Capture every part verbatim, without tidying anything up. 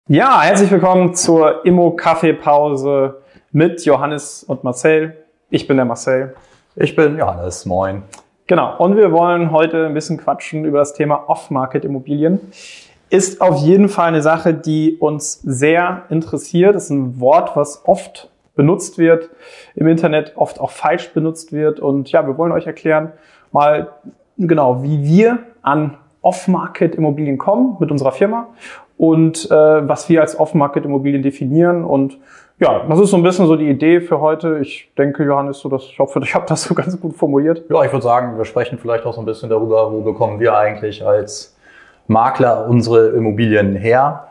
Ja, herzlich willkommen zur Immo-Kaffeepause mit Johannes und Marcel. Ich bin der Marcel. Ich bin Johannes. Moin. Genau. Und wir wollen heute ein bisschen quatschen über das Thema Off-Market-Immobilien. Ist auf jeden Fall eine Sache, die uns sehr interessiert. Das ist ein Wort, was oft benutzt wird im Internet, oft auch falsch benutzt wird. Und ja, wir wollen euch erklären mal genau, wie wir an Off-Market-Immobilien kommen mit unserer Firma und äh, was wir als Off-Market-Immobilien definieren. Und ja, das ist so ein bisschen so die Idee für heute. Ich denke, Johannes, so das, ich hoffe, ich habe das so ganz gut formuliert. Ja, ich würde sagen, wir sprechen vielleicht auch so ein bisschen darüber, wo bekommen wir eigentlich als Makler unsere Immobilien her.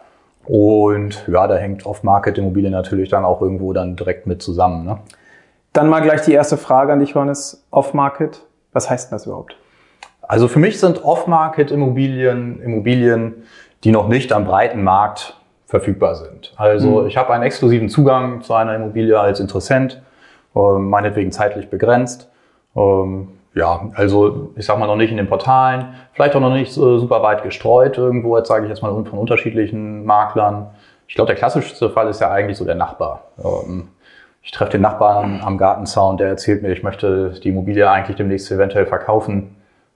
Und ja, da hängt Off-Market-Immobilien natürlich dann auch irgendwo dann direkt mit zusammen. Ne? Dann mal gleich die erste Frage an dich, Johannes. Off-Market, was heißt denn das überhaupt? Also für mich sind Off-Market-Immobilien Immobilien, die noch nicht am breiten Markt verfügbar sind. Also mhm. ich habe einen exklusiven Zugang zu einer Immobilie als Interessent, äh, meinetwegen zeitlich begrenzt. Ähm, ja, also ich sag mal noch nicht in den Portalen, vielleicht auch noch nicht so super weit gestreut irgendwo, jetzt sage ich jetzt mal von unterschiedlichen Maklern. Ich glaube, der klassischste Fall ist ja eigentlich so der Nachbar. Ähm, ich treffe den Nachbarn am Gartenzaun, der erzählt mir, ich möchte die Immobilie eigentlich demnächst eventuell verkaufen.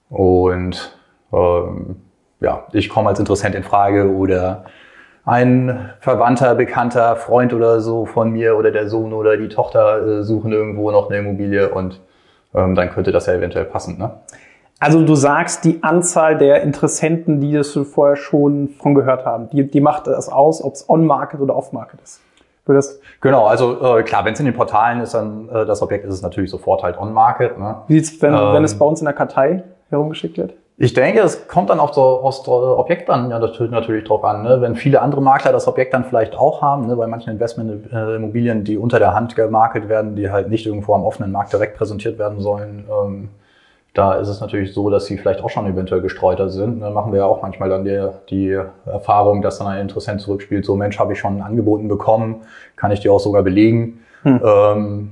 Und ähm, ja, ich komme als Interessent in Frage oder ein Verwandter, Bekannter, Freund oder so von mir oder der Sohn oder die Tochter äh, suchen irgendwo noch eine Immobilie und ähm, dann könnte das ja eventuell passen, ne? Also du sagst, die Anzahl der Interessenten, die das vorher schon von gehört haben, die, die macht das aus, ob es On-Market oder Off-Market ist. Das genau, also äh, klar, wenn es in den Portalen ist, dann äh, das Objekt ist es natürlich sofort halt On-Market. Ne? Wie sieht's, wenn, ähm, wenn es bei uns in der Kartei herumgeschickt wird? Ich denke, es kommt dann auf das aufs Objekt dann ja natürlich, natürlich drauf an. Ne? Wenn viele andere Makler das Objekt dann vielleicht auch haben, ne? Bei manchen Investmentimmobilien, die unter der Hand gemarket werden, die halt nicht irgendwo am offenen Markt direkt präsentiert werden sollen, ähm, da ist es natürlich so, dass sie vielleicht auch schon eventuell gestreuter sind. Dann machen wir ja auch manchmal dann die, die Erfahrung, dass dann ein Interessent zurückspielt, so Mensch, habe ich schon Angeboten bekommen, kann ich dir auch sogar belegen. Hm. Ähm,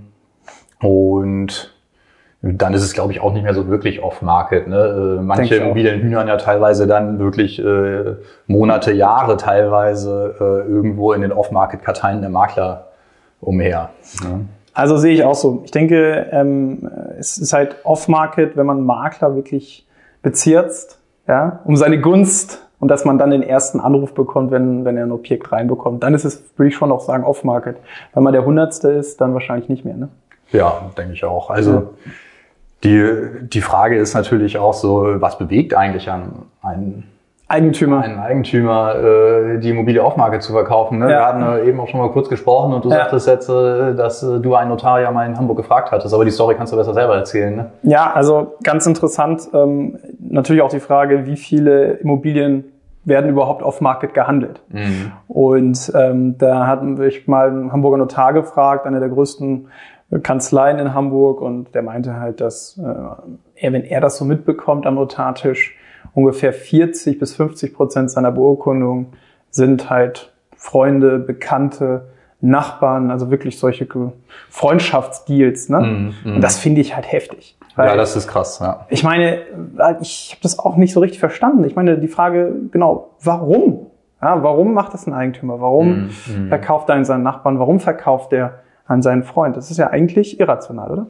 und dann ist es, glaube ich, auch nicht mehr so wirklich off-market. Ne? Manche Immobilien hühnern ja teilweise dann wirklich äh, Monate, Jahre teilweise äh, irgendwo in den Off-Market-Karteien der Makler umher. Ne? Also sehe ich auch so. Ich denke, ähm, es ist halt Off-Market, wenn man einen Makler wirklich bezirzt, ja, um seine Gunst und dass man dann den ersten Anruf bekommt, wenn, wenn er ein Objekt reinbekommt. Dann ist es, würde ich schon auch sagen, Off-Market. Wenn man der Hundertste ist, dann wahrscheinlich nicht mehr. Ne? Ja, denke ich auch. Also ja. die, die Frage ist natürlich auch so, was bewegt eigentlich an einen Eigentümer, einen Eigentümer äh, die Immobilie Off-Market zu verkaufen. Ne? Ja. Wir hatten äh, eben auch schon mal kurz gesprochen und du ja. sagtest jetzt, äh, dass äh, du einen Notar ja mal in Hamburg gefragt hattest, aber die Story kannst du besser selber erzählen. Ne? Ja, also ganz interessant. Ähm, natürlich auch die Frage, wie viele Immobilien werden überhaupt Off-Market gehandelt. Mhm. Und ähm, da hatten wir mal einen Hamburger Notar gefragt, eine der größten Kanzleien in Hamburg, und der meinte halt, dass äh, er, wenn er das so mitbekommt am Notartisch, ungefähr vierzig bis fünfzig Prozent seiner Beurkundungen sind halt Freunde, Bekannte, Nachbarn, also wirklich solche Freundschaftsdeals. Ne? Mm, mm. Und das finde ich halt heftig. Weil, ja, das ist krass. Ja. Ich meine, ich habe das auch nicht so richtig verstanden. Ich meine, die Frage, genau, warum? Ja, warum macht das ein Eigentümer? Warum mm, mm. verkauft er an seinen Nachbarn? Warum verkauft er an seinen Freund? Das ist ja eigentlich irrational, oder?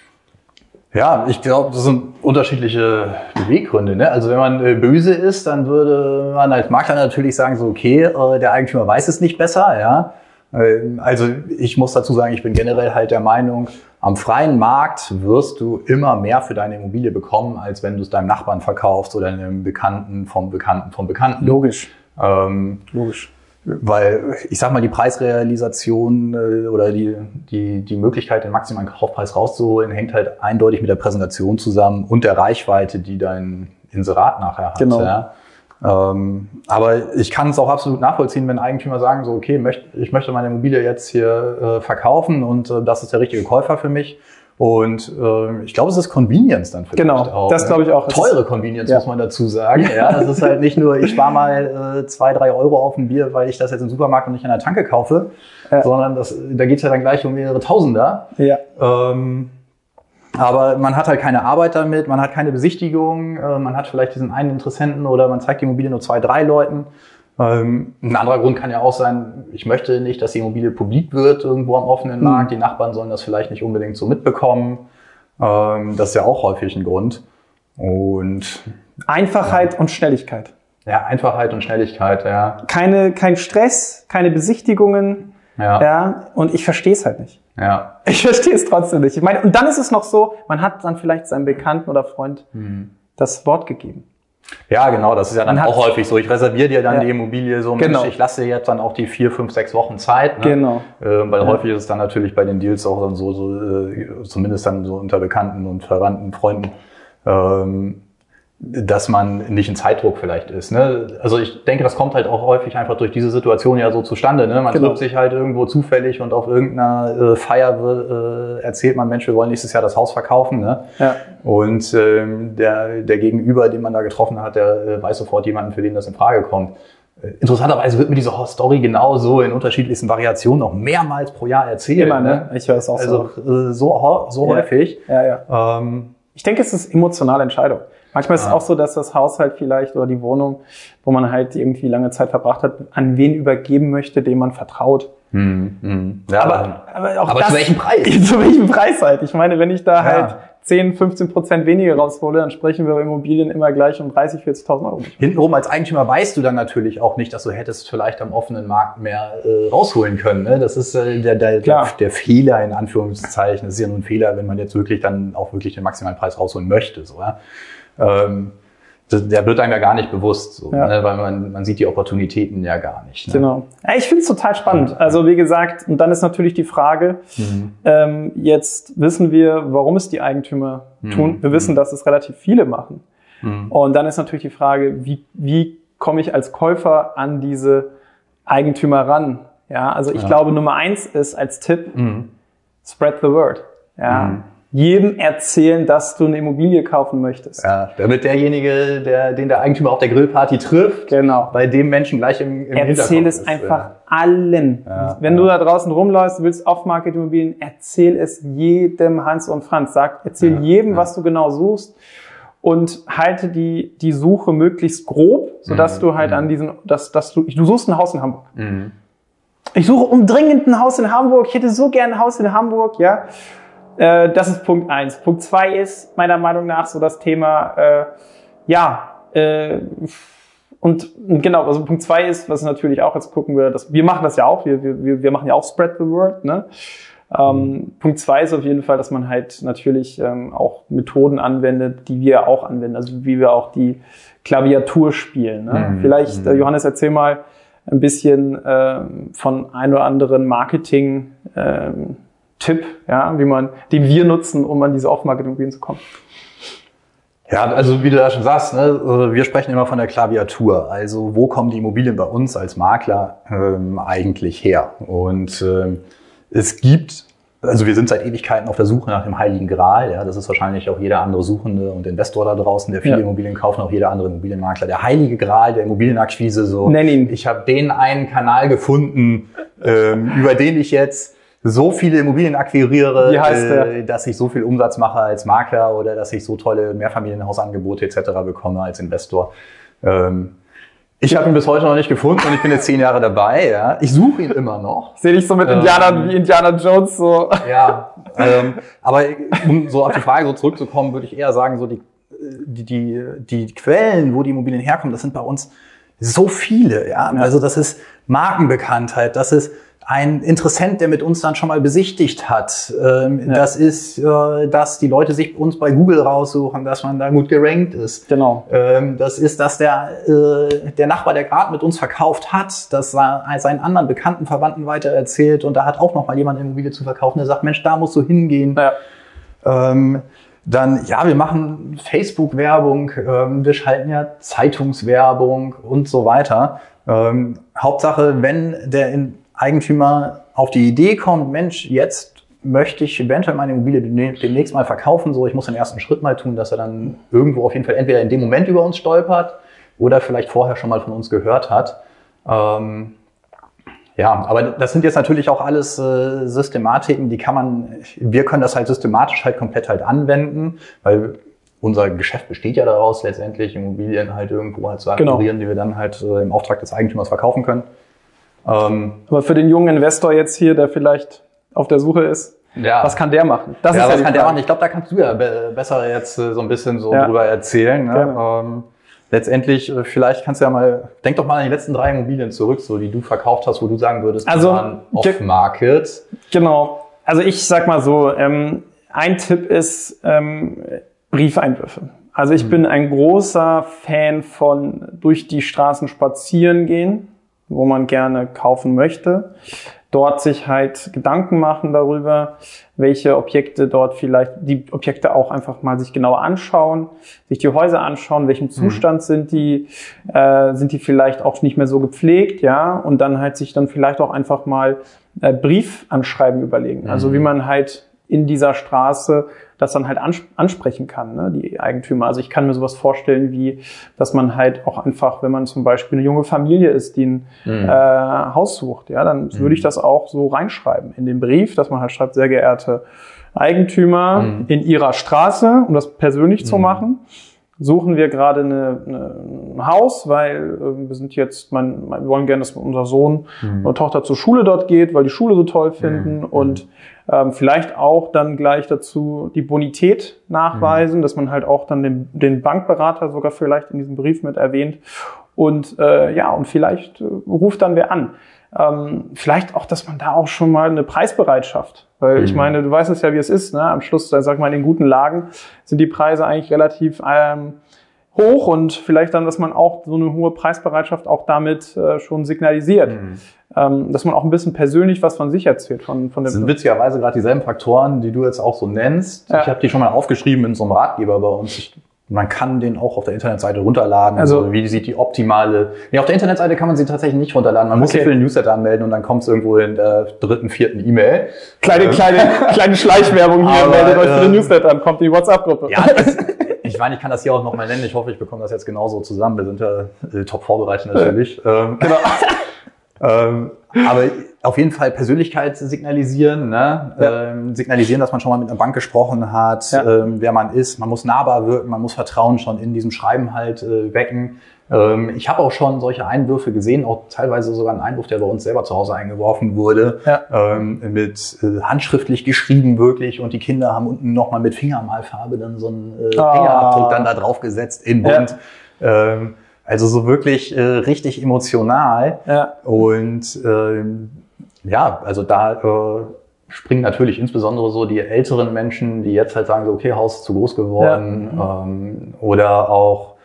Ja, ich glaube, das sind unterschiedliche Beweggründe. Ne? Also wenn man äh, böse ist, dann würde man als Makler natürlich sagen, so okay, äh, der Eigentümer weiß es nicht besser. Ja, äh, also ich muss dazu sagen, ich bin generell halt der Meinung, am freien Markt wirst du immer mehr für deine Immobilie bekommen, als wenn du es deinem Nachbarn verkaufst oder einem Bekannten vom Bekannten vom Bekannten. Logisch. Ähm, Logisch. Weil, ich sag mal, die Preisrealisation äh, oder die, die, die Möglichkeit, den maximalen Kaufpreis rauszuholen, hängt halt eindeutig mit der Präsentation zusammen und der Reichweite, die dein Inserat nachher hat. Genau. Ja. Ähm, aber ich kann es auch absolut nachvollziehen, wenn Eigentümer sagen, so, okay, möcht, ich möchte meine Immobilie jetzt hier äh, verkaufen und äh, das ist der richtige Käufer für mich. Und äh, ich glaube, es ist Convenience dann vielleicht genau, auch. Genau, das glaube ich auch. Teure Convenience, ja. muss man dazu sagen. Ja, das ist halt nicht nur, ich spare mal äh, zwei, drei Euro auf ein Bier, weil ich das jetzt im Supermarkt und nicht an der Tanke kaufe, ja. sondern das, da geht es ja dann gleich um mehrere Tausender. Ja. Ähm, aber man hat halt keine Arbeit damit, man hat keine Besichtigung, äh, man hat vielleicht diesen einen Interessenten oder man zeigt die Immobilie nur zwei, drei Leuten. Ähm, ein anderer Grund kann ja auch sein, ich möchte nicht, dass die Immobilie publik wird irgendwo am offenen mhm. Markt. Die Nachbarn sollen das vielleicht nicht unbedingt so mitbekommen. Ähm, das ist ja auch häufig ein Grund. Und Einfachheit ja. und Schnelligkeit. Ja, Einfachheit und Schnelligkeit, ja. Keine, kein Stress, keine Besichtigungen. Ja. ja. Und ich verstehe es halt nicht. Ja. Ich verstehe es trotzdem nicht. Ich meine, und dann ist es noch so, man hat dann vielleicht seinem Bekannten oder Freund mhm. das Wort gegeben. Ja, genau, das ist ja dann Man auch häufig so. Ich reserviere dir dann ja. die Immobilie so, genau. Mensch, ich lasse dir jetzt dann auch die vier, fünf, sechs Wochen Zeit. Ne? Genau. Äh, weil ja. häufig ist es dann natürlich bei den Deals auch dann so, so äh, zumindest dann so unter Bekannten und Verwandten, Freunden, ähm, dass man nicht in Zeitdruck vielleicht ist. Ne? Also ich denke, das kommt halt auch häufig einfach durch diese Situation ja so zustande. Ne? Man genau. trifft sich halt irgendwo zufällig und auf irgendeiner äh, Feier äh, erzählt man, Mensch, wir wollen nächstes Jahr das Haus verkaufen. Ne? Ja. Und ähm, der, der Gegenüber, den man da getroffen hat, der äh, weiß sofort jemanden, für den das in Frage kommt. Äh, interessanterweise wird mir diese Story genauso in unterschiedlichsten Variationen noch mehrmals pro Jahr erzählt. Immer, ne? Ich höre es auch also, so. Also so, so ja. häufig. Ja, ja. Ähm, ich denke, es ist emotionale Entscheidung. Manchmal ist es auch so, dass das Haus halt vielleicht oder die Wohnung, wo man halt irgendwie lange Zeit verbracht hat, an wen übergeben möchte, dem man vertraut. Hm, hm. Ja, aber, aber, auch aber das, zu welchem Preis? Zu welchem Preis halt? Ich meine, wenn ich da ja. halt zehn, fünfzehn Prozent weniger raushole, dann sprechen wir über Immobilien immer gleich um dreißig, vierzigtausend Euro. Hintenrum als Eigentümer weißt du dann natürlich auch nicht, dass du hättest vielleicht am offenen Markt mehr äh, rausholen können. Ne? Das ist äh, der, der, der, der Fehler in Anführungszeichen. Das ist ja nur ein Fehler, wenn man jetzt wirklich dann auch wirklich den maximalen Preis rausholen möchte. So, ja? ähm, Der wird einem ja gar nicht bewusst, so, ja. ne? Weil man, man sieht die Opportunitäten ja gar nicht. Ne? Genau. Ja, ich finde es total spannend. Also wie gesagt, und dann ist natürlich die Frage, mhm. ähm, jetzt wissen wir, warum es die Eigentümer mhm. tun. Wir wissen, dass es relativ viele machen. Mhm. Und dann ist natürlich die Frage, wie, wie komme ich als Käufer an diese Eigentümer ran? Ja, also ich ja. glaube, Nummer eins ist als Tipp, mhm. spread the word. Ja. Mhm. Jedem erzählen, dass du eine Immobilie kaufen möchtest. Ja, damit derjenige, der, den der Eigentümer auf der Grillparty trifft, genau. bei dem Menschen gleich im, im Erzähl es ist, einfach ja. allen. Ja, Wenn ja. du da draußen rumläufst, du willst Off-Market-Immobilien, erzähl es jedem Hans und Franz. Sag, erzähl ja, jedem, ja. was du genau suchst und halte die, die Suche möglichst grob, sodass mhm. du halt mhm. an diesen, dass, dass du, du suchst ein Haus in Hamburg. Mhm. Ich suche umdringend ein Haus in Hamburg. Ich hätte so gern ein Haus in Hamburg, ja. Das ist Punkt eins. Punkt zwei ist meiner Meinung nach so das Thema, äh, ja, äh, und genau, also Punkt zwei ist, was natürlich auch jetzt gucken wir, dass wir machen das ja auch, wir, wir, wir machen ja auch Spread the Word, ne? Ähm, mhm. Punkt zwei ist auf jeden Fall, dass man halt natürlich ähm, auch Methoden anwendet, die wir auch anwenden, also wie wir auch die Klaviatur spielen. Ne? Mhm. Vielleicht, äh, Johannes, erzähl mal ein bisschen ähm, von ein oder anderen Marketing, ähm, Tipp, ja, wie man, den wir nutzen, um an diese Off-Market-Immobilien zu kommen. Ja, also wie du da schon sagst, ne, wir sprechen immer von der Klaviatur. Also wo kommen die Immobilien bei uns als Makler ähm, eigentlich her? Und ähm, es gibt, also wir sind seit Ewigkeiten auf der Suche nach dem Heiligen Gral. Ja, das ist wahrscheinlich auch jeder andere Suchende und Investor da draußen, der viele ja. Immobilien kauft, auch jeder andere Immobilienmakler. Der Heilige Gral der Immobilienakquise. So, nenn ihn. Ich habe den einen Kanal gefunden, ähm, über den ich jetzt so viele Immobilien akquiriere, Wie heißt der? äh, dass ich so viel Umsatz mache als Makler oder dass ich so tolle Mehrfamilienhausangebote et cetera bekomme als Investor. Ähm, ich habe ihn bis heute noch nicht gefunden und ich bin jetzt zehn Jahre dabei. Ja. Ich suche ihn immer noch. Ich sehe dich so mit Indianern ähm, wie Indiana Jones. So. Ja, ähm, aber um so auf die Frage so zurückzukommen, würde ich eher sagen, so die, die, die, die Quellen, wo die Immobilien herkommen, das sind bei uns so viele. Ja. Ja. Also das ist Markenbekanntheit, das ist ein Interessent, der mit uns dann schon mal besichtigt hat. Ähm, ja. Das ist, äh, dass die Leute sich uns bei Google raussuchen, dass man da gut gerankt ist. Genau. Ähm, das ist, dass der, äh, der Nachbar, der gerade mit uns verkauft hat, das seinen anderen bekannten Verwandten weitererzählt und da hat auch noch mal jemand eine Immobilie zu verkaufen, der sagt, Mensch, da musst du hingehen. Ja. Ähm, dann, ja, wir machen Facebook-Werbung, ähm, wir schalten ja Zeitungswerbung und so weiter. Ähm, Hauptsache, wenn der in Eigentümer auf die Idee kommt, Mensch, jetzt möchte ich eventuell meine Immobilie demnächst mal verkaufen, so ich muss den ersten Schritt mal tun, dass er dann irgendwo auf jeden Fall entweder in dem Moment über uns stolpert oder vielleicht vorher schon mal von uns gehört hat. Ähm, ja, aber das sind jetzt natürlich auch alles äh, Systematiken, die kann man, wir können das halt systematisch halt komplett halt anwenden, weil unser Geschäft besteht ja daraus, letztendlich Immobilien halt irgendwo halt zu akquirieren, genau, die wir dann halt äh, im Auftrag des Eigentümers verkaufen können. Ähm, Aber für den jungen Investor jetzt hier, der vielleicht auf der Suche ist, ja, was kann der machen? Das ja, ist was ja kann der machen? Ich glaube, da kannst du ja be- besser jetzt äh, so ein bisschen so ja. drüber erzählen. Ne? Ähm, letztendlich, äh, vielleicht kannst du ja mal, denk doch mal an die letzten drei Immobilien zurück, so die du verkauft hast, wo du sagen würdest, also, die waren off-market. Genau. Also ich sag mal so, ähm, ein Tipp ist ähm, Briefeinwürfe. Also ich mhm. bin ein großer Fan von durch die Straßen spazieren gehen, wo man gerne kaufen möchte. Dort sich halt Gedanken machen darüber, welche Objekte dort vielleicht, die Objekte auch einfach mal sich genauer anschauen, sich die Häuser anschauen, welchem Zustand mhm. sind die, äh, sind die vielleicht auch nicht mehr so gepflegt, ja, und dann halt sich dann vielleicht auch einfach mal äh, Briefanschreiben überlegen. Mhm. Also wie man halt in dieser Straße das dann halt ans- ansprechen kann, ne, die Eigentümer. Also ich kann mir sowas vorstellen wie, dass man halt auch einfach, wenn man zum Beispiel eine junge Familie ist, die ein mhm. äh, Haus sucht, ja, dann mhm. würde ich das auch so reinschreiben in den Brief, dass man halt schreibt, sehr geehrte Eigentümer mhm. in Ihrer Straße, um das persönlich mhm. zu machen, suchen wir gerade eine, eine, ein Haus, weil äh, wir sind jetzt, man, wir wollen gerne, dass unser Sohn mhm. oder Tochter zur Schule dort geht, weil die Schule so toll finden mhm. und ähm, vielleicht auch dann gleich dazu die Bonität nachweisen, mhm. dass man halt auch dann den, den Bankberater sogar vielleicht in diesem Brief mit erwähnt und äh, ja, und vielleicht äh, ruft dann wer an. Ähm, vielleicht auch, dass man da auch schon mal eine Preisbereitschaft, weil mhm. ich meine, du weißt es ja, wie es ist, ne? Am Schluss, sag mal, in den guten Lagen sind die Preise eigentlich relativ ähm, hoch und vielleicht dann, dass man auch so eine hohe Preisbereitschaft auch damit äh, schon signalisiert, mhm. ähm, dass man auch ein bisschen persönlich was von sich erzählt. Von, von dem das sind witzigerweise gerade dieselben Faktoren, die du jetzt auch so nennst. Ja. Ich habe die schon mal aufgeschrieben in so einem Ratgeber bei uns. Ich, Man kann den auch auf der Internetseite runterladen. Also, also wie sieht die optimale... Nee, auf der Internetseite kann man sie tatsächlich nicht runterladen. Man muss okay. sich für den Newsletter anmelden und dann kommt es irgendwo in der dritten, vierten E-Mail. Kleine, ähm. kleine, kleine Schleichwerbung hier. Aber, meldet euch für den Newsletter an, kommt die WhatsApp-Gruppe. Ja, das, ich meine, ich kann das hier auch nochmal nennen. Ich hoffe, ich bekomme das jetzt genauso zusammen. Wir sind ja äh, top vorbereitet natürlich. ähm, genau. ähm, aber auf jeden Fall Persönlichkeit signalisieren, ne? Ja. Ähm, signalisieren, dass man schon mal mit einer Bank gesprochen hat, ja. ähm, wer man ist. Man muss nahbar wirken, man muss Vertrauen schon in diesem Schreiben halt äh, wecken. Ähm, ich habe auch schon solche Einwürfe gesehen, auch teilweise sogar einen Einwurf, der bei uns selber zu Hause eingeworfen wurde, ja. ähm, mit äh, handschriftlich geschrieben wirklich und die Kinder haben unten nochmal mit Fingermalfarbe dann so einen äh, Fingerabdruck ah. dann da drauf gesetzt in bunt. Ja. Ähm, Also so wirklich äh, richtig emotional. Ja. Und ähm, ja, also da äh, springen natürlich insbesondere so die älteren Menschen, die jetzt halt sagen, so okay, Haus ist zu groß geworden. Ja. Ähm, oder auch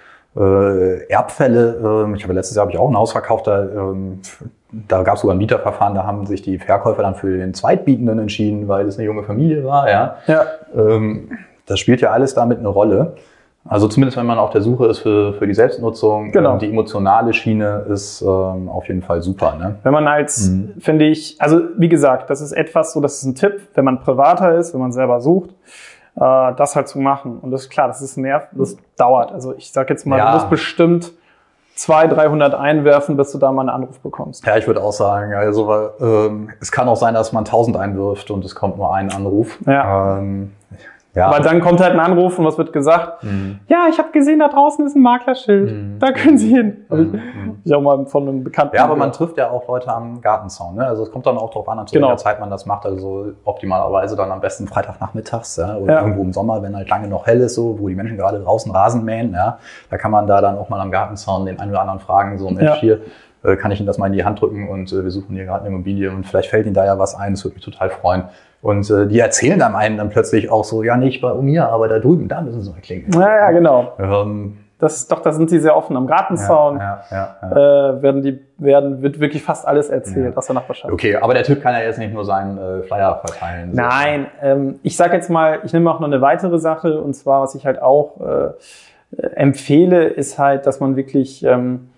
äh, Erbfälle. Ähm, ich habe letztes Jahr habe ich auch ein Haus verkauft, da, ähm, da gab es sogar ein Mieterverfahren, da haben sich die Verkäufer dann für den Zweitbietenden entschieden, weil es eine junge Familie war. Ja. Ja. Ähm, das spielt ja alles damit eine Rolle. Also zumindest, wenn man auf der Suche ist für, für die Selbstnutzung, genau. Die emotionale Schiene ist ähm, auf jeden Fall super. Ne? Wenn man als, mhm. finde ich, also wie gesagt, das ist etwas so, das ist ein Tipp, wenn man privater ist, wenn man selber sucht, äh, das halt zu machen. Und das ist klar, das ist nerv, das dauert. Also ich sag jetzt mal, ja. Du musst bestimmt zweihundert, dreihundert einwerfen, bis du da mal einen Anruf bekommst. Ja, ich würde auch sagen, also ähm, es kann auch sein, dass man tausend einwirft und es kommt nur ein Anruf. Ja. Ähm, Ja. Aber dann kommt halt ein Anruf und was wird gesagt? Mhm. Ja, ich habe gesehen, da draußen ist ein Maklerschild. Mhm. Da können Sie hin. Mhm. Hab ich, ich auch mal von einem Bekannten. Ja, aber man trifft ja auch Leute am Gartenzaun. Ne? Also es kommt dann auch darauf an, zu welcher genau. Zeit man das macht. Also optimalerweise dann am besten Freitagnachmittags, ja? Oder ja. irgendwo im Sommer, wenn halt lange noch hell ist, so, wo die Menschen gerade draußen Rasen mähen. Ja? Da kann man da dann auch mal am Gartenzaun den einen oder anderen fragen, so Mensch, ja. hier äh, kann ich Ihnen das mal in die Hand drücken und äh, wir suchen hier gerade eine Immobilie und vielleicht fällt Ihnen da ja was ein. Das würde mich total freuen. Und äh, die erzählen dann einen dann plötzlich auch so, ja nicht bei mir, aber da drüben, da müssen sie mal klingen. Ja, ja, genau. Ähm, das ist doch, da sind sie sehr offen. Am Gartenzaun ja, ja, ja, ja. Äh, werden die, werden, wird wirklich fast alles erzählt ja. aus der Nachbarschaft. Okay, aber der Typ kann ja jetzt nicht nur seinen äh, Flyer verteilen. So. Nein, ähm, ich sag jetzt mal, ich nehme auch noch eine weitere Sache, und zwar, was ich halt auch äh, empfehle, ist halt, dass man wirklich ähm,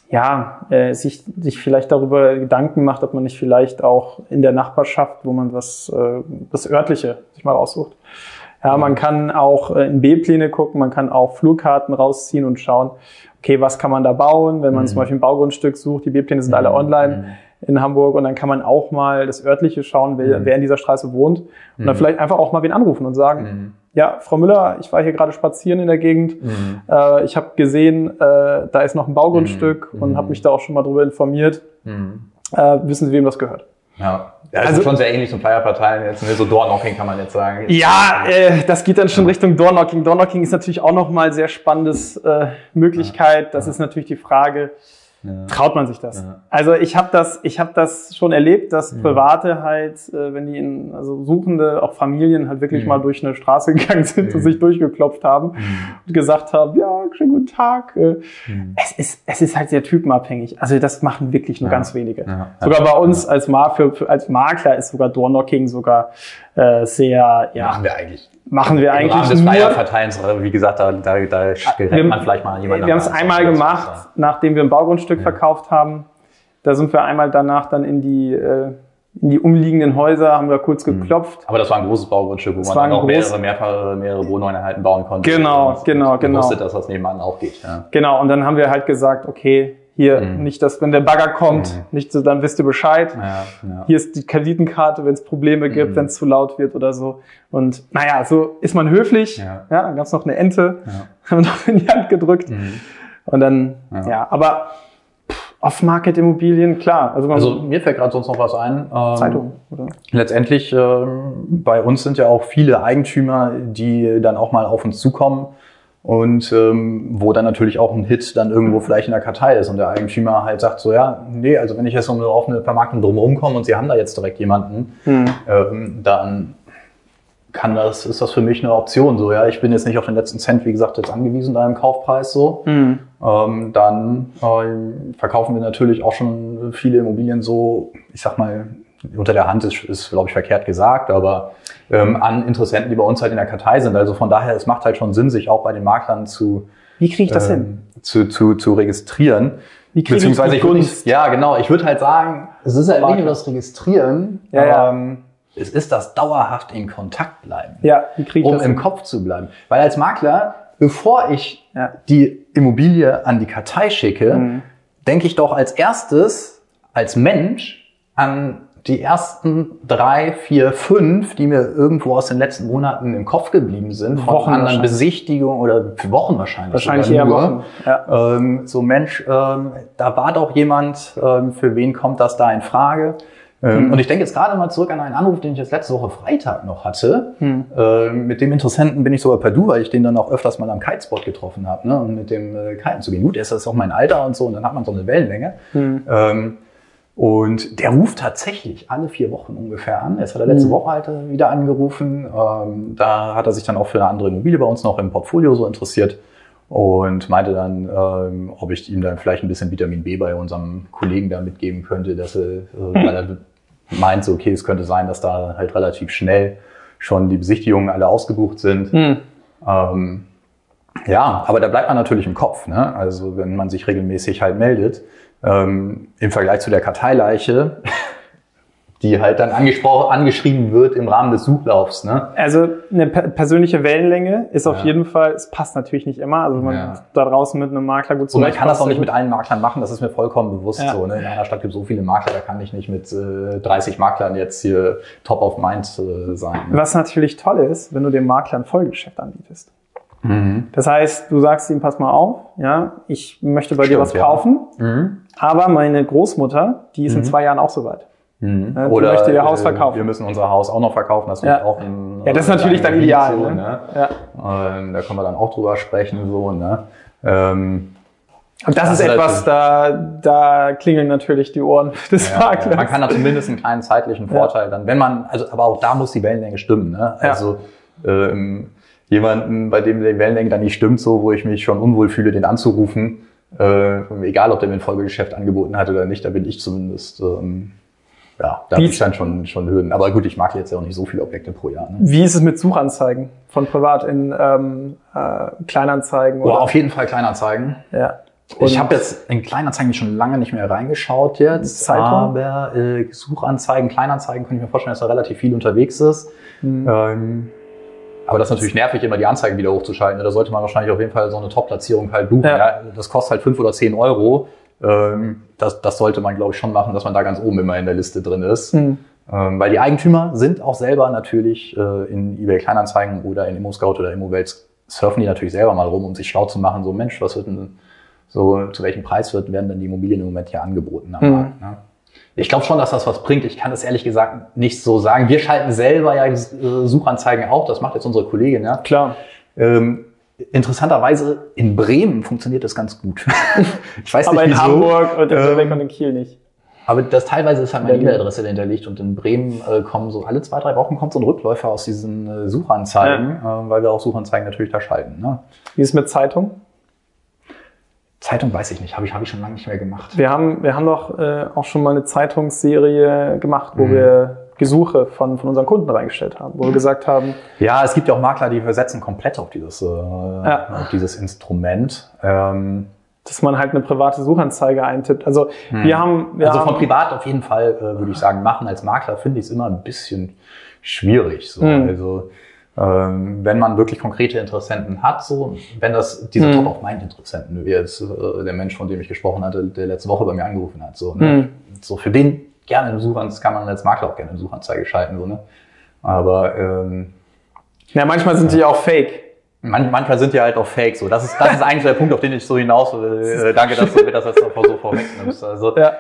ja, äh, sich, sich vielleicht darüber Gedanken macht, ob man nicht vielleicht auch in der Nachbarschaft, wo man was, äh, das Örtliche sich mal raussucht. Ja, man kann auch äh, in B-Pläne gucken, man kann auch Flurkarten rausziehen und schauen, okay, was kann man da bauen, wenn man mhm. zum Beispiel ein Baugrundstück sucht, die B-Pläne sind mhm. alle online mhm. in Hamburg, und dann kann man auch mal das Örtliche schauen, wer, mhm. wer in dieser Straße wohnt, und mhm. dann vielleicht einfach auch mal wen anrufen und sagen, mhm. ja, Frau Müller, ich war hier gerade spazieren in der Gegend. Mhm. Äh, ich habe gesehen, äh, da ist noch ein Baugrundstück mhm. und habe mich da auch schon mal drüber informiert. Mhm. Äh, wissen Sie, wem das gehört? Ja, ja, also schon sehr ähnlich zum Flyer verteilen. Jetzt so Doorknocking kann man jetzt sagen. Ja, äh, das geht dann schon Richtung Doorknocking. Doorknocking ist natürlich auch nochmal sehr spannendes äh, Möglichkeit. Das ja. ist natürlich die Frage, ja. traut man sich das? Ja. Also ich habe das, ich habe das schon erlebt, dass mhm. Private halt, äh, wenn die in, also Suchende, auch Familien halt wirklich mhm. mal durch eine Straße gegangen sind mhm. und sich durchgeklopft haben mhm. und gesagt haben, ja, schönen guten Tag. Äh, mhm. Es ist, es ist halt sehr typenabhängig. Also das machen wirklich nur ja. ganz wenige. Ja. Sogar bei uns als, Mar für, für, als Makler ist sogar Doorknocking sogar äh, sehr, ja. Machen wir eigentlich. Machen wir eigentlich Im Rahmen des Flyer-Verteilens, wie gesagt, da, da, da gerät man vielleicht mal jemanden. Wir haben es einmal gemacht, nachdem wir ein Baugrundstück ja. verkauft haben. Da sind wir einmal danach dann in die, äh, in die umliegenden Häuser, haben wir kurz geklopft. Aber das war ein großes Baugrundstück, wo das man dann auch mehrere, mehrere, mehrere Wohneinheiten bauen konnte. Genau, genau, genau. Ich wusste, dass das nebenan auch geht. Ja. Genau, und dann haben wir halt gesagt, okay, hier mhm. nicht, dass wenn der Bagger kommt, mhm. nicht so, dann wisst ihr Bescheid. Ja, ja. Hier ist die Kreditenkarte, wenn es Probleme gibt, mhm. wenn es zu laut wird oder so. Und naja, so ist man höflich. Ja, ja dann gab's noch eine Ente, ja. haben wir noch in die Hand gedrückt. Mhm. Und dann, ja, ja aber Off-Market-Immobilien, klar. Also, man also mir fällt gerade sonst noch was ein. Ähm, Zeitung, oder? Letztendlich, ähm, bei uns sind ja auch viele Eigentümer, die dann auch mal auf uns zukommen. Und ähm, wo dann natürlich auch ein Hit dann irgendwo vielleicht in der Kartei ist und der Eigentümer halt sagt so, ja, nee, also wenn ich jetzt um eine offene Vermarktung drumherum komme und Sie haben da jetzt direkt jemanden, mhm. ähm, dann kann das, ist das für mich eine Option so, ja, ich bin jetzt nicht auf den letzten Cent, wie gesagt, jetzt angewiesen da im Kaufpreis so, mhm. ähm, dann äh, verkaufen wir natürlich auch schon viele Immobilien so, ich sag mal, unter der Hand ist, ist glaube ich, verkehrt gesagt, aber ähm, an Interessenten, die bei uns halt in der Kartei sind. Also von daher, es macht halt schon Sinn, sich auch bei den Maklern zu Wie kriege ich das ähm, hin? Zu, zu, zu registrieren. Wie kriege Beziehungsweise ich die Gunst? Ich, ja, genau. Ich würde halt sagen, es ist halt nicht nur das Registrieren, ja, ja. Ähm, es ist das dauerhaft in Kontakt bleiben. Ja, wie kriege ich um das im hin? Kopf zu bleiben. Weil als Makler, bevor ich ja. die Immobilie an die Kartei schicke, mhm. denke ich doch als erstes, als Mensch, an die ersten drei, vier, fünf, die mir irgendwo aus den letzten Monaten im Kopf geblieben sind, von Wochen anderen Besichtigungen oder Wochen wahrscheinlich. Wahrscheinlich eher Wochen. Ja. Ähm, so Mensch, ähm, da war doch jemand, ähm, für wen kommt das da in Frage? Ähm, mhm. Und ich denke jetzt gerade mal zurück an einen Anruf, den ich jetzt letzte Woche Freitag noch hatte. Mhm. Ähm, mit dem Interessenten bin ich sogar per Du, weil ich den dann auch öfters mal am Kitespot getroffen habe, ne? Und mit dem äh, Kiten zu gehen. Gut, ist das auch mein Alter und so, und dann hat man so eine Wellenlänge. Mhm. Ähm, Und der ruft tatsächlich alle vier Wochen ungefähr an. Jetzt hat er letzte mhm. Woche halt wieder angerufen. Ähm, da hat er sich dann auch für eine andere Immobilie bei uns noch im Portfolio so interessiert und meinte dann, ähm, ob ich ihm dann vielleicht ein bisschen Vitamin B bei unserem Kollegen da mitgeben könnte, dass er, äh, weil er meint, so, okay, es könnte sein, dass da halt relativ schnell schon die Besichtigungen alle ausgebucht sind. Mhm. Ähm, ja, aber da bleibt man natürlich im Kopf, ne? Also wenn man sich regelmäßig halt meldet. Ähm, im Vergleich zu der Karteileiche, die halt dann angesprochen, angeschrieben wird im Rahmen des Suchlaufs, ne? Also eine per- persönliche Wellenlänge ist ja. auf jeden Fall, es passt natürlich nicht immer, also man ja. da draußen mit einem Makler gut zurechtkommt. Und man kann das auch nicht mit allen Maklern machen, das ist mir vollkommen bewusst ja. so, ne? In einer Stadt gibt es so viele Makler, da kann ich nicht mit äh, dreißig Maklern jetzt hier top of mind äh, sein. Ne? Was natürlich toll ist, wenn du dem Makler ein Vollgeschäft anbietest. Mhm. Das heißt, du sagst ihm, pass mal auf, ja, ich möchte bei Stimmt, dir was ja. kaufen, mhm. aber meine Großmutter, die ist mhm. in zwei Jahren auch soweit. Mhm. Ja, die Oder möchte ihr Haus verkaufen. Wir müssen unser Haus auch noch verkaufen, das ja. wird auch ein, ja, das ist natürlich dann ideal, so, ne? ne? Ja. Und da können wir dann auch drüber sprechen, so, ne? Ähm, Und das, das ist etwas, da, da klingeln natürlich die Ohren des ja, Maklers. Ja. Man kann da zumindest einen kleinen zeitlichen Vorteil ja. dann, wenn man, also, aber auch da muss die Wellenlänge stimmen, ne? Also, ja. ähm, jemanden, bei dem die Wellenlänge dann nicht stimmt, so, wo ich mich schon unwohl fühle, den anzurufen, äh, egal ob der mir ein Folgegeschäft angeboten hat oder nicht, da bin ich zumindest, ähm, ja, da habe ich dann schon, schon Hürden. Aber gut, ich mag jetzt ja auch nicht so viele Objekte pro Jahr. Ne? Wie ist es mit Suchanzeigen von privat in ähm, äh, Kleinanzeigen? Oder? Oh, auf jeden Fall Kleinanzeigen. Ja. Und ich habe jetzt in Kleinanzeigen schon lange nicht mehr reingeschaut jetzt, Zeitung? aber äh, Suchanzeigen, Kleinanzeigen, kann ich mir vorstellen, dass da relativ viel unterwegs ist. Mhm. Ähm, aber das ist natürlich nervig, immer die Anzeigen wieder hochzuschalten. Da sollte man wahrscheinlich auf jeden Fall so eine Top-Platzierung halt buchen. Ja. Ja, das kostet halt fünf oder zehn Euro. Ähm, das, das sollte man, glaube ich, schon machen, dass man da ganz oben immer in der Liste drin ist. Mhm. Ähm, weil die Eigentümer sind auch selber natürlich äh, in eBay Kleinanzeigen oder in ImmoScout oder ImmoWelt surfen die natürlich selber mal rum, um sich schlau zu machen. So, Mensch, was wird denn so, zu welchem Preis wird, werden denn die Immobilien im Moment hier angeboten am mhm. Markt? Ne? Ich glaube schon, dass das was bringt. Ich kann das ehrlich gesagt nicht so sagen. Wir schalten selber ja äh, Suchanzeigen auch. Das macht jetzt unsere Kollegin. Ja. Klar. Ähm, interessanterweise in Bremen funktioniert das ganz gut. Ich weiß aber nicht, in wieso. Hamburg und in ähm, und in Kiel nicht. Aber das teilweise ist halt meine E-Mail-Adresse hinterlegt und in Bremen äh, kommen so alle zwei, drei Wochen kommt so ein Rückläufer aus diesen äh, Suchanzeigen, ja. äh, weil wir auch Suchanzeigen natürlich da schalten. Ne? Wie ist es mit Zeitung? Zeitung weiß ich nicht, habe ich, hab ich schon lange nicht mehr gemacht. Wir haben, wir haben doch äh, auch schon mal eine Zeitungsserie gemacht, wo mhm. wir Gesuche von, von unseren Kunden reingestellt haben, wo wir gesagt haben... Ja, es gibt ja auch Makler, die versetzen komplett auf dieses, äh, ja. auf dieses Instrument. Ähm, dass man halt eine private Suchanzeige eintippt. Also hm. wir haben... Wir also von haben, privat auf jeden Fall, äh, würde ich sagen, machen. Als Makler finde ich es immer ein bisschen schwierig. So. Hm. Also ähm, wenn man wirklich konkrete Interessenten hat, so wenn das diese hm. Top-of-Mind-Interessenten, wie jetzt äh, der Mensch, von dem ich gesprochen hatte, der letzte Woche bei mir angerufen hat. So, ne? hm. so für den gerne eine Suchanzeige, kann man als Makler auch gerne eine Suchanzeige schalten. So, ne? Aber... Ähm, ja, manchmal sind die auch fake. Man, manchmal sind die halt auch fake. So, das ist, das ist eigentlich der Punkt, auf den ich so hinaus will. Äh, danke, dass du mir das jetzt so vorwegnimmst. Also, ja.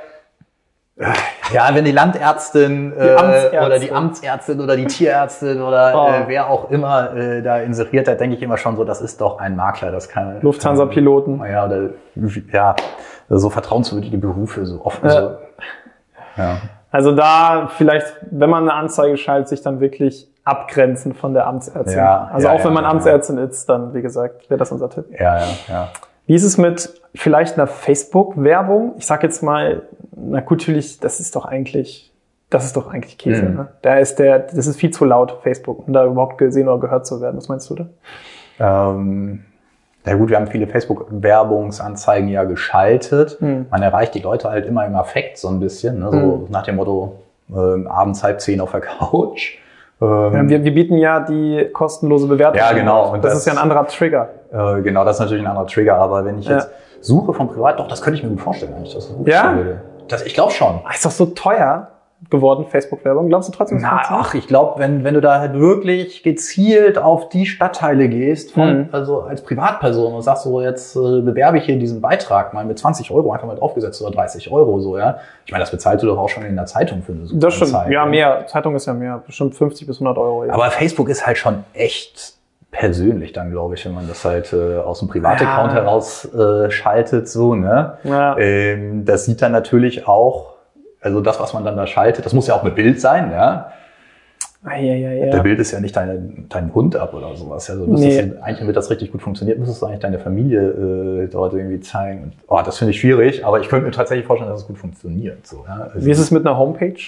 ja, wenn die Landärztin äh, die oder die Amtsärztin oder die Tierärztin oder oh. äh, wer auch immer äh, da inseriert hat, denke ich immer schon so, das ist doch ein Makler. Das kann Lufthansa-Piloten. Äh, ja, oder ja, so vertrauenswürdige Berufe, so offen. Ja. So, ja. Also da vielleicht, wenn man eine Anzeige schaltet, sich dann wirklich abgrenzen von der Amtsärztin. Ja, also ja, auch wenn man ja, Amtsärztin ja. ist, dann, wie gesagt, wäre das unser Tipp. Ja, ja, ja. Wie ist es mit vielleicht einer Facebook-Werbung? Ich sag jetzt mal, na gut, natürlich, das ist doch eigentlich, das ist doch eigentlich Käse. Mhm. Ne? Da ist der, das ist viel zu laut, Facebook, um da überhaupt gesehen oder gehört zu werden. Was meinst du da? Ähm, ja gut, wir haben viele Facebook-Werbungsanzeigen ja geschaltet. Mhm. Man erreicht die Leute halt immer im Affekt so ein bisschen, ne? So mhm. nach dem Motto, äh, abends halb zehn auf der Couch. Ja, wir, wir bieten ja die kostenlose Bewertung. Ja, genau. Und das, das ist ja ein anderer Trigger. Äh, genau, das ist natürlich ein anderer Trigger. Aber wenn ich jetzt ja. suche von privat, doch, das könnte ich mir gut vorstellen, eigentlich, dass das gut ja? würde. Das, ich glaube schon. Ist doch so teuer geworden, Facebook-Werbung. Glaubst du trotzdem, Na, ach, ich glaube, wenn, wenn du da halt wirklich gezielt auf die Stadtteile gehst, von, mhm. also als Privatperson und sagst so, jetzt äh, bewerbe ich hier diesen Beitrag mal mit zwanzig Euro einfach mal draufgesetzt oder dreißig Euro, so, ja. Ich meine, das bezahlst du doch auch schon in der Zeitung für eine Suche. Das stimmt, ja, mehr. Zeitung ist ja mehr, bestimmt fünfzig bis hundert Euro. Ja. Aber Facebook ist halt schon echt persönlich dann, glaube ich, wenn man das halt äh, aus dem Privataccount ja. heraus äh, schaltet, so, ne. Ja. Ähm, das sieht dann natürlich auch, also das, was man dann da schaltet, das muss ja auch mit Bild sein, ja. Ah, ja, ja, ja. Der Bild ist ja nicht deine, dein Hund ab oder sowas. Also nee. das, eigentlich, damit das richtig gut funktioniert, müsstest du eigentlich deine Familie äh, dort irgendwie zeigen. Und, oh, das finde ich schwierig, aber ich könnte mir tatsächlich vorstellen, dass es gut funktioniert. So, ja. Also, wie ist es mit einer Homepage?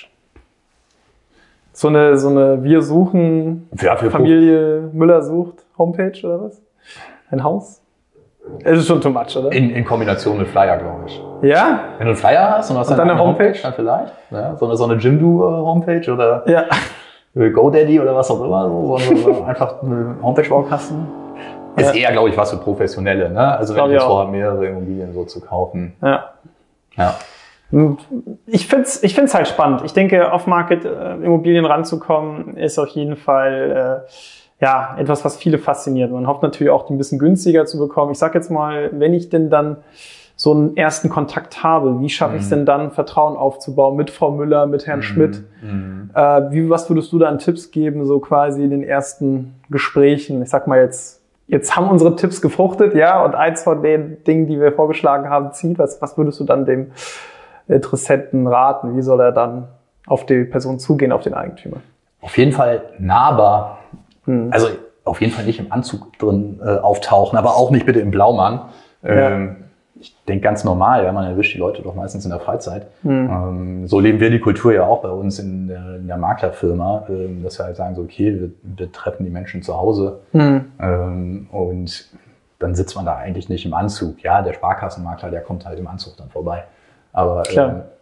So eine, so eine Wir suchen, ja, für Familie Pro- Müller sucht Homepage oder was? Ein Haus? Es ist schon too much, oder? In, in Kombination mit Flyer, glaube ich. Ja? Wenn du einen Flyer hast und hast und dann eine Homepage, Homepage, dann vielleicht. Ja, so eine, so eine Jimdo-Homepage oder ja. GoDaddy oder was auch immer. So, so, so einfach eine Homepage-Baukasten. Ist ja. eher, glaube ich, was für Professionelle. Ne? Also wenn ich jetzt vorhabe, mehrere Immobilien so zu kaufen. Ja. Ja. Ich find's, ich find's halt spannend. Ich denke, Off-Market-Immobilien ranzukommen, ist auf jeden Fall... Äh, ja, etwas, was viele fasziniert. Man hofft natürlich auch, die ein bisschen günstiger zu bekommen. Ich sag jetzt mal, wenn ich denn dann so einen ersten Kontakt habe, wie schaffe mhm. ich es denn dann, Vertrauen aufzubauen mit Frau Müller, mit Herrn mhm. Schmidt? Mhm. Äh, wie, was würdest du da an Tipps geben, so quasi in den ersten Gesprächen? Ich sag mal jetzt, jetzt haben unsere Tipps gefruchtet, ja, und eins von den Dingen, die wir vorgeschlagen haben, zieht. Was, was würdest du dann dem Interessenten raten? Wie soll er dann auf die Person zugehen, auf den Eigentümer? Auf jeden Fall nahbar. Also auf jeden Fall nicht im Anzug drin äh, auftauchen, aber auch nicht bitte im Blaumann. Ähm, ja. Ich denke ganz normal, ja, man erwischt die Leute doch meistens in der Freizeit. Mhm. Ähm, so leben wir die Kultur ja auch bei uns in der, in der Maklerfirma, ähm, dass wir halt sagen, so okay, wir, wir treffen die Menschen zu Hause mhm. ähm, und dann sitzt man da eigentlich nicht im Anzug. Ja, der Sparkassenmakler, der kommt halt im Anzug dann vorbei. Aber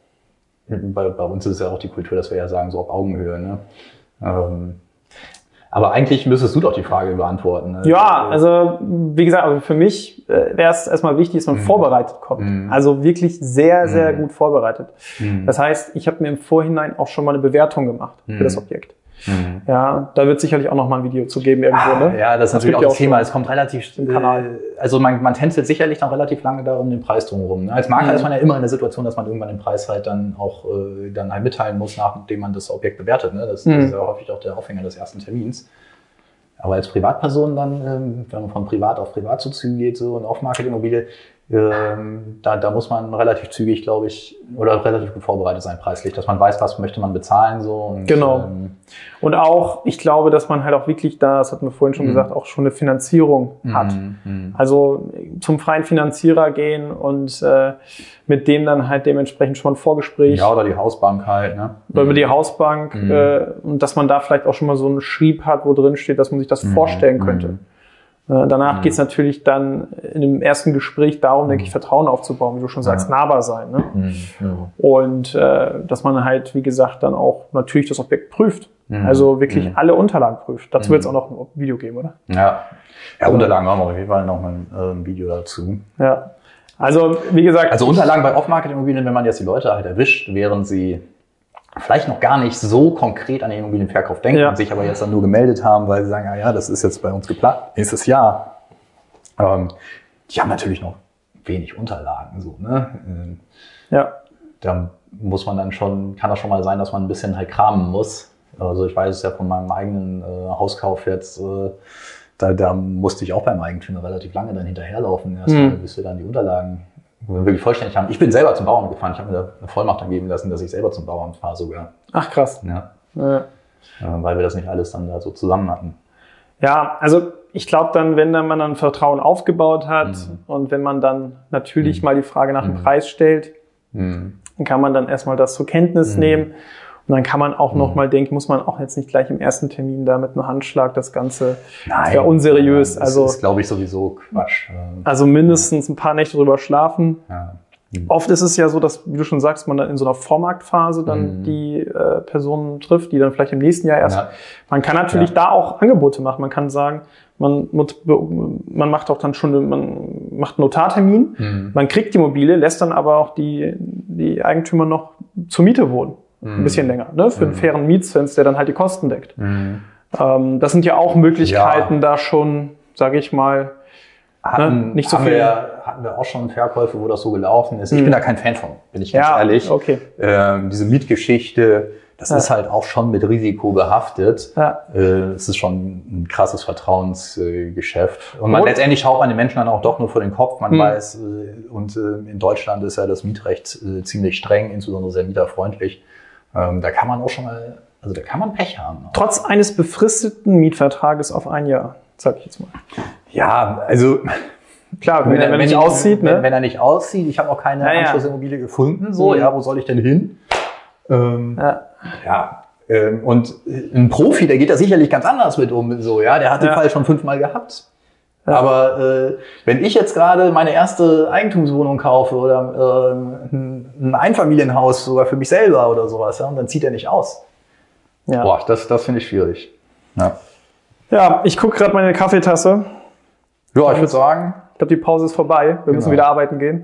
ähm, bei, bei uns ist es ja auch die Kultur, dass wir ja sagen, so auf Augenhöhe. Ne? Ähm, Aber eigentlich müsstest du doch die Frage beantworten. Ne? Ja, also wie gesagt, also für mich äh, wäre es erstmal wichtig, dass man mhm. vorbereitet kommt. Mhm. Also wirklich sehr, sehr mhm. gut vorbereitet. Mhm. Das heißt, ich habe mir im Vorhinein auch schon mal eine Bewertung gemacht mhm. für das Objekt. Mhm. Ja, da wird sicherlich auch noch mal ein Video zu geben irgendwo. Ah, ne? Ja, das ist natürlich auch das Thema. Es kommt relativ im Kanal. Also man, man tänzelt sicherlich noch relativ lange da um den Preis drumherum. Ne? Als Makler mhm. ist man ja immer in der Situation, dass man irgendwann den Preis halt dann auch äh, dann halt mitteilen muss, nachdem man das Objekt bewertet. Ne? Das, mhm. das ist ja häufig auch der Aufhänger des ersten Termins. Aber als Privatperson dann, ähm, wenn man von Privat auf Privatzug geht, so eine Off-Market-Immobilie, ähm, da, da muss man relativ zügig, glaube ich, oder relativ gut vorbereitet sein preislich, dass man weiß, was möchte man bezahlen. So und, genau. Ähm, und auch, ich glaube, dass man halt auch wirklich da, das hatten wir vorhin schon mhm. gesagt, auch schon eine Finanzierung mhm. hat. Mhm. Also zum freien Finanzierer gehen und äh, mit dem dann halt dementsprechend schon mal ein Vorgespräch. Ja, oder die Hausbank halt, ne? Oder über die Hausbank. Mhm. Äh, und dass man da vielleicht auch schon mal so einen Schrieb hat, wo drin steht, dass man sich das mhm. vorstellen könnte. Mhm. Danach mhm. geht's natürlich dann in dem ersten Gespräch darum, mhm. denke ich, Vertrauen aufzubauen, wie du schon sagst, ja. nahbar sein. Ne? Mhm. Ja. Und äh, dass man halt, wie gesagt, dann auch natürlich das Objekt prüft. Mhm. Also wirklich mhm. alle Unterlagen prüft. Dazu mhm. wird es auch noch ein Video geben, oder? Ja, ja Unterlagen haben wir auf jeden Fall noch mal ein, äh, ein Video dazu. Ja, also wie gesagt... Also Unterlagen bei Off-Market-Immobilien, wenn man jetzt die Leute halt erwischt, während sie vielleicht noch gar nicht so konkret an den Immobilienverkauf denken, ja. sich aber jetzt dann nur gemeldet haben, weil sie sagen, ja, ja, das ist jetzt bei uns geplant, nächstes Jahr. Ähm, die haben natürlich noch wenig Unterlagen, so, ne? Ähm, ja. Da muss man dann schon, kann das schon mal sein, dass man ein bisschen halt kramen muss. Also ich weiß es ja von meinem eigenen äh, Hauskauf jetzt, äh, da, da musste ich auch beim Eigentümer relativ lange dann hinterherlaufen, erst mal, bis wir dann die Unterlagen wirklich vollständig haben. Ich bin selber zum Bauamt gefahren. Ich habe mir eine Vollmacht dann geben lassen, dass ich selber zum Bauamt fahre sogar. Ach krass. Ja. ja. Äh, weil wir das nicht alles dann da so zusammen hatten. Ja, also ich glaube dann, wenn dann man dann Vertrauen aufgebaut hat mhm. und wenn man dann natürlich mhm. mal die Frage nach dem mhm. Preis stellt, mhm. dann kann man dann erstmal das zur Kenntnis mhm. nehmen. Und dann kann man auch mhm. noch mal denken, muss man auch jetzt nicht gleich im ersten Termin da mit einem Handschlag das Ganze, Nein, ja unseriös. Das also ist, glaube ich, sowieso Quatsch. Also mindestens ein paar Nächte drüber schlafen. Ja. Mhm. Oft ist es ja so, dass, wie du schon sagst, man dann in so einer Vormarktphase dann mhm. die äh, Personen trifft, die dann vielleicht im nächsten Jahr erst. Ja. Man kann natürlich ja. da auch Angebote machen. Man kann sagen, man, man macht auch dann schon, man macht einen Notartermin, mhm. man kriegt die Immobilie, lässt dann aber auch die, die Eigentümer noch zur Miete wohnen. Ein bisschen länger, ne? Für einen fairen Mietzins, der dann halt die Kosten deckt. Mhm. Ähm, das sind ja auch Möglichkeiten, ja. da schon, sage ich mal, hatten, ne? nicht so haben viel. Wir, hatten wir auch schon Verkäufe, wo das so gelaufen ist. Ich mhm. bin da kein Fan von, bin ich ganz ja, ehrlich. Okay. Ähm, diese Mietgeschichte, das ja. ist halt auch schon mit Risiko behaftet. Ja. Äh, es ist schon ein krasses Vertrauensgeschäft. Und man, letztendlich schaut man den Menschen dann auch doch nur vor den Kopf. Man mhm. weiß, äh, und äh, in Deutschland ist ja das Mietrecht äh, ziemlich streng, insbesondere sehr mieterfreundlich. Ähm, da kann man auch schon mal, also da kann man Pech haben. Trotz eines befristeten Mietvertrages auf ein Jahr, sag ich jetzt mal. Ja, also klar, wenn, wenn, er, wenn, wenn er nicht auszieht, wenn, ne? wenn er nicht auszieht, ich habe auch keine ja, Anschlussimmobilie ja. gefunden, so, mhm. ja, wo soll ich denn hin? Ähm, ja. ja ähm, und ein Profi, der geht da sicherlich ganz anders mit um, so, ja, der hat den ja. Fall schon fünfmal gehabt. Ja. Aber äh, wenn ich jetzt gerade meine erste Eigentumswohnung kaufe oder äh, ein, ein Einfamilienhaus sogar für mich selber oder sowas, ja, und dann zieht er nicht aus. Ja. Boah, das, das finde ich schwierig. Ja, ja ich gucke gerade meine Kaffeetasse. Ja, ich würde sagen. Ich glaube, die Pause ist vorbei. Wir genau. müssen wieder arbeiten gehen.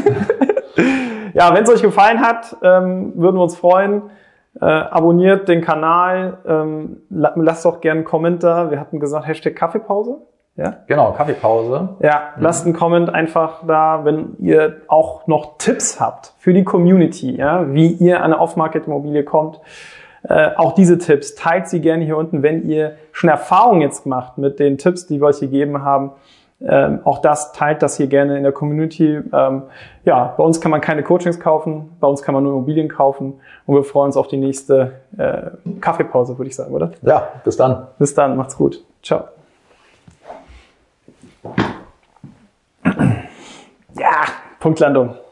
Ja, wenn es euch gefallen hat, ähm, würden wir uns freuen. Äh, abonniert den Kanal. Ähm, lasst doch gerne einen Kommentar. Wir hatten gesagt, Hashtag Kaffeepause. Ja? Genau, Kaffeepause. Ja, mhm. lasst einen Comment einfach da, wenn ihr auch noch Tipps habt für die Community, ja, wie ihr an eine Off-Market-Immobilie kommt. Äh, auch diese Tipps, teilt sie gerne hier unten, wenn ihr schon Erfahrung jetzt gemacht mit den Tipps, die wir euch gegeben haben. Ähm, auch das, teilt das hier gerne in der Community. Ähm, ja, bei uns kann man keine Coachings kaufen, bei uns kann man nur Immobilien kaufen und wir freuen uns auf die nächste äh, Kaffeepause, würde ich sagen, oder? Ja, bis dann. Bis dann, macht's gut. Ciao. Ja, Punktlandung.